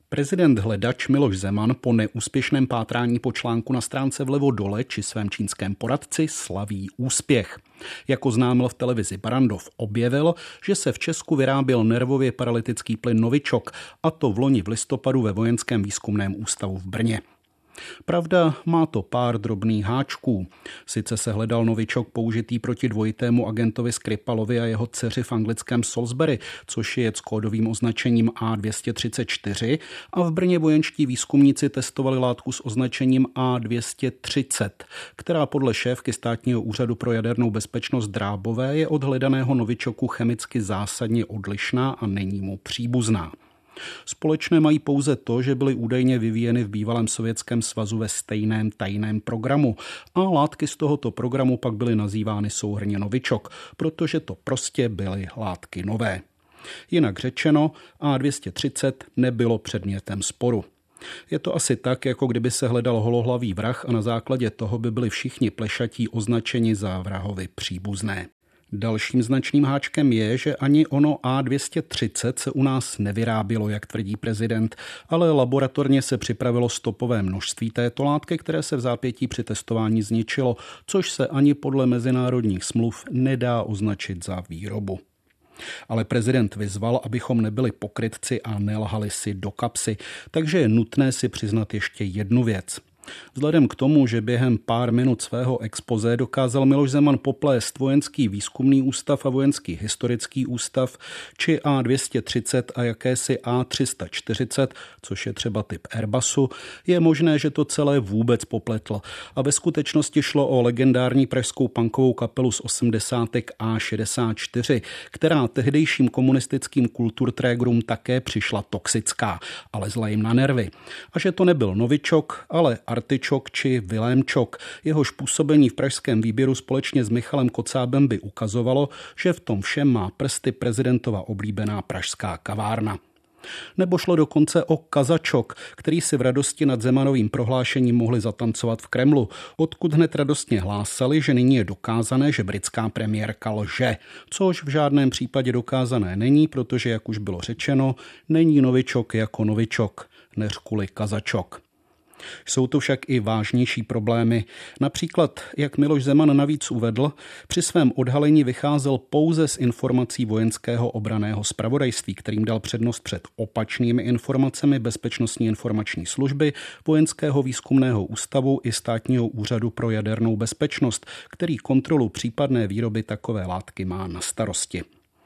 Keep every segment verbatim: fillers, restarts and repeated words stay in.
Prezident hledač Miloš Zeman po neúspěšném pátrání po článku na stránce vlevo dole či svém čínském poradci slaví úspěch. Jak oznámil v televizi Barrandov, objevil, že se v Česku vyráběl nervově paralytický plyn Novičok, a to v loni v listopadu ve Vojenském výzkumném ústavu v Brně. Pravda, má to pár drobných háčků. Sice se hledal Novičok použitý proti dvojitému agentovi Skripalovi a jeho dceři v anglickém Salisbury, což je s kódovým označením A dvě stě třicet čtyři, a v Brně vojenští výzkumníci testovali látku s označením A dvě stě třicet, která podle šéfky Státního úřadu pro jadernou bezpečnost Drábové je od hledaného Novičoku chemicky zásadně odlišná a není mu příbuzná. Společné mají pouze to, že byly údajně vyvíjeny v bývalém Sovětském svazu ve stejném tajném programu a látky z tohoto programu pak byly nazývány souhrnně Novičok, protože to prostě byly látky nové. Jinak řečeno, A dvě stě třicet nebylo předmětem sporu. Je to asi tak, jako kdyby se hledal holohlavý vrah a na základě toho by byli všichni plešatí označeni za vrahovi příbuzné. Dalším značným háčkem je, že ani ono A dvě stě třicet se u nás nevyrábělo, jak tvrdí prezident, ale laboratorně se připravilo stopové množství této látky, které se v zápětí při testování zničilo, což se ani podle mezinárodních smluv nedá označit za výrobu. Ale prezident vyzval, abychom nebyli pokrytci a nelhali si do kapsy, takže je nutné si přiznat ještě jednu věc. Vzhledem k tomu, že během pár minut svého expozé dokázal Miloš Zeman poplést Vojenský výzkumný ústav a Vojenský historický ústav, či A dvě stě třicet a jakési A tři sta čtyřicet, což je třeba typ Airbusu, je možné, že to celé vůbec popletl. A ve skutečnosti šlo o legendární pražskou punkovou kapelu z osmdesátek A šedesát čtyři, která tehdejším komunistickým kulturträgerům také přišla toxická, ale zla jim na nervy. A že to nebyl Novičok, ale Artičok či Vilémčok. Jehož působení v pražském výběru společně s Michalem Kocábem by ukazovalo, že v tom všem má prsty prezidentova oblíbená pražská kavárna. Nebo šlo dokonce o Kazačok, který si v radosti nad Zemanovým prohlášením mohli zatancovat v Kremlu, odkud hned radostně hlásali, že nyní je dokázané, že britská premiérka lže, což v žádném případě dokázané není, protože, jak už bylo řečeno, není Novičok jako Novičok, neřkuli Kazačok. Jsou to však i vážnější problémy. Například, jak Miloš Zeman navíc uvedl, při svém odhalení vycházel pouze z informací vojenského obranného zpravodajství, kterým dal přednost před opačnými informacemi Bezpečnostní informační služby, Vojenského výzkumného ústavu i Státního úřadu pro jadernou bezpečnost, který kontrolu případné výroby takové látky má na starosti.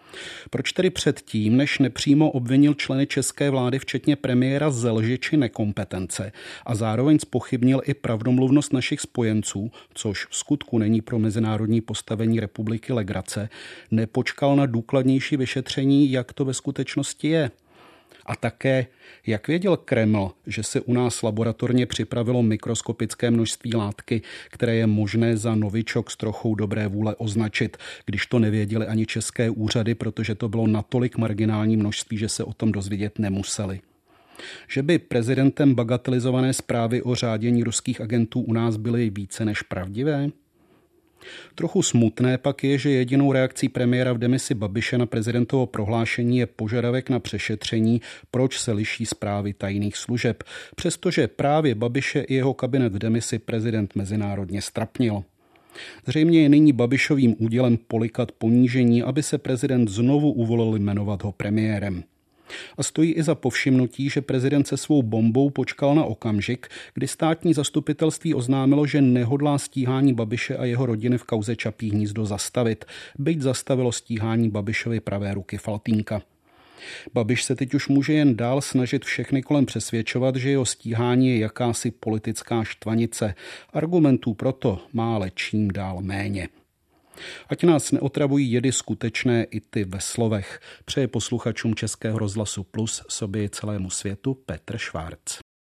Proč tedy předtím, než nepřímo obvinil členy české vlády, včetně premiéra, ze lži či nekompetence a zároveň zpochybnil i pravdomluvnost našich spojenců, což v skutku není pro mezinárodní postavení republiky legrace, nepočkal na důkladnější vyšetření, jak to ve skutečnosti je? A také, jak věděl Kreml, že se u nás laboratorně připravilo mikroskopické množství látky, které je možné za Novičok s trochou dobré vůle označit, když to nevěděli ani české úřady, protože to bylo natolik marginální množství, že se o tom dozvědět nemuseli. Že by prezidentem bagatelizované zprávy o řádění ruských agentů u nás byly více než pravdivé? Trochu smutné pak je, že jedinou reakcí premiéra v demisi Babiše na prezidentovo prohlášení je požadavek na přešetření, proč se liší zprávy tajných služeb, přestože právě Babiše i jeho kabinet v demisi prezident mezinárodně strapnil. Zřejmě je nyní Babišovým údělem polikat ponížení, aby se prezident znovu uvolil jmenovat ho premiérem. A stojí i za povšimnutí, že prezident se svou bombou počkal na okamžik, kdy státní zastupitelství oznámilo, že nehodlá stíhání Babiše a jeho rodiny v kauze Čapí hnízdo zastavit, byť zastavilo stíhání Babišovy pravé ruky Faltýnka. Babiš se teď už může jen dál snažit všechny kolem přesvědčovat, že jeho stíhání je jakási politická štvanice. Argumentů proto má ale čím dál méně. Ať nás neotravují jedy skutečné i ty ve slovech, přeje posluchačům Českého rozhlasu Plus, sobě i celému světu Petr Švárc.